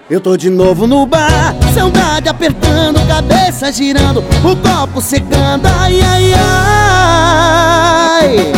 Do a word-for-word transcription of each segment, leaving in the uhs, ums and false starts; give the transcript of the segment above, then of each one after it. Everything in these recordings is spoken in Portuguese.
Eu tô de novo no bar, saudade apertando, cabeça girando, o copo secando, ai, ai, ai.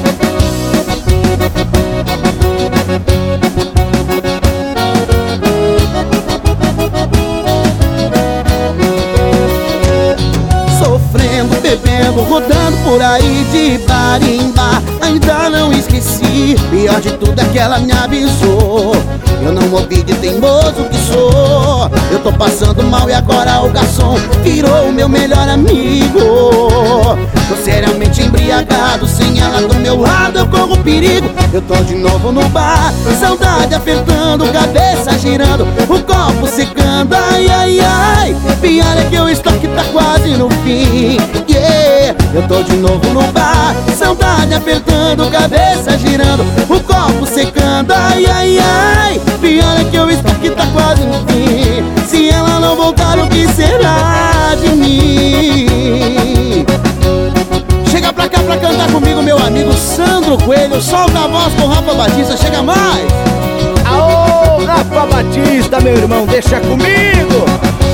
Sofrendo, bebendo, rodando por aí de bar em bar, ainda não esqueci. Pior de tudo é que ela me avisou, eu não ouvi de teimoso que sou. Eu tô passando mal e agora o garçom virou o meu melhor amigo. Tô seriamente embriagado, sem ela do meu lado eu corro perigo. Eu tô de novo no bar, saudade apertando, cabeça girando, o copo secando, ai, ai, ai. Pior é que o estoque tá quase no fim, yeah. Eu tô de novo no bar, saudade apertando, cabeça girando, o copo secando, ai, ai, ai. Pior é que o estoque tá quase no fim, se ela não voltar o que será de mim? Chega pra cá pra cantar comigo, meu amigo Sandro Coelho. Solta a voz com o Rafa Batista, chega mais! Aô, Rafa Batista, meu irmão, deixa comigo!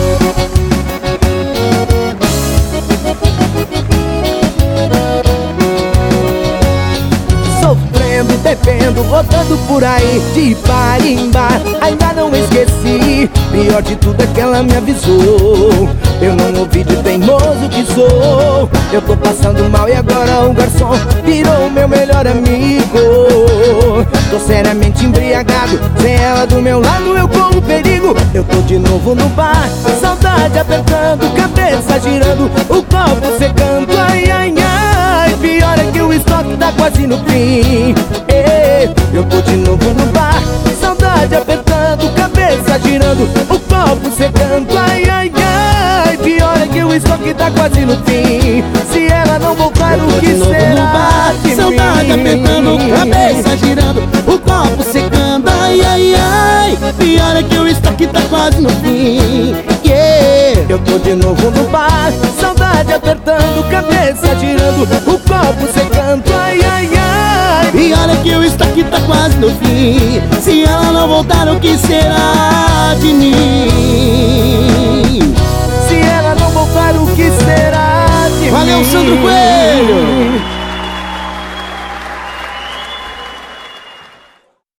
Sofrendo, bebendo, rodando por aí de bar em bar, ainda não esqueci. Pior de tudo é que ela me avisou, eu não ouvi de teimoso que sou. Eu tô passando mal e agora o garçom virou o meu melhor amigo. Tô seriamente embriagado, sem ela do meu lado eu corro perigo. Eu tô de novo no bar, saudade apertando, cabeça girando, o copo secando, ai, ai, ai. Pior é que o estoque tá quase no fim, eh. Eu tô de novo no bar, saudade apertando, cabeça girando, o copo secando, ai, ai, ai. Pior é que o estoque tá quase no fim, se ela não voltar o que será de mim? Saudade apertando, cabeça girando, o copo secando, ai, ai, ai. Pior é que o estoque tá quase no fim, yeah. Eu tô de novo no bar, saudade apertando, cabeça girando, o copo secando, ai, ai, ai. Pior é que o estoque tá quase no fim, se ela não voltar o que será de mim?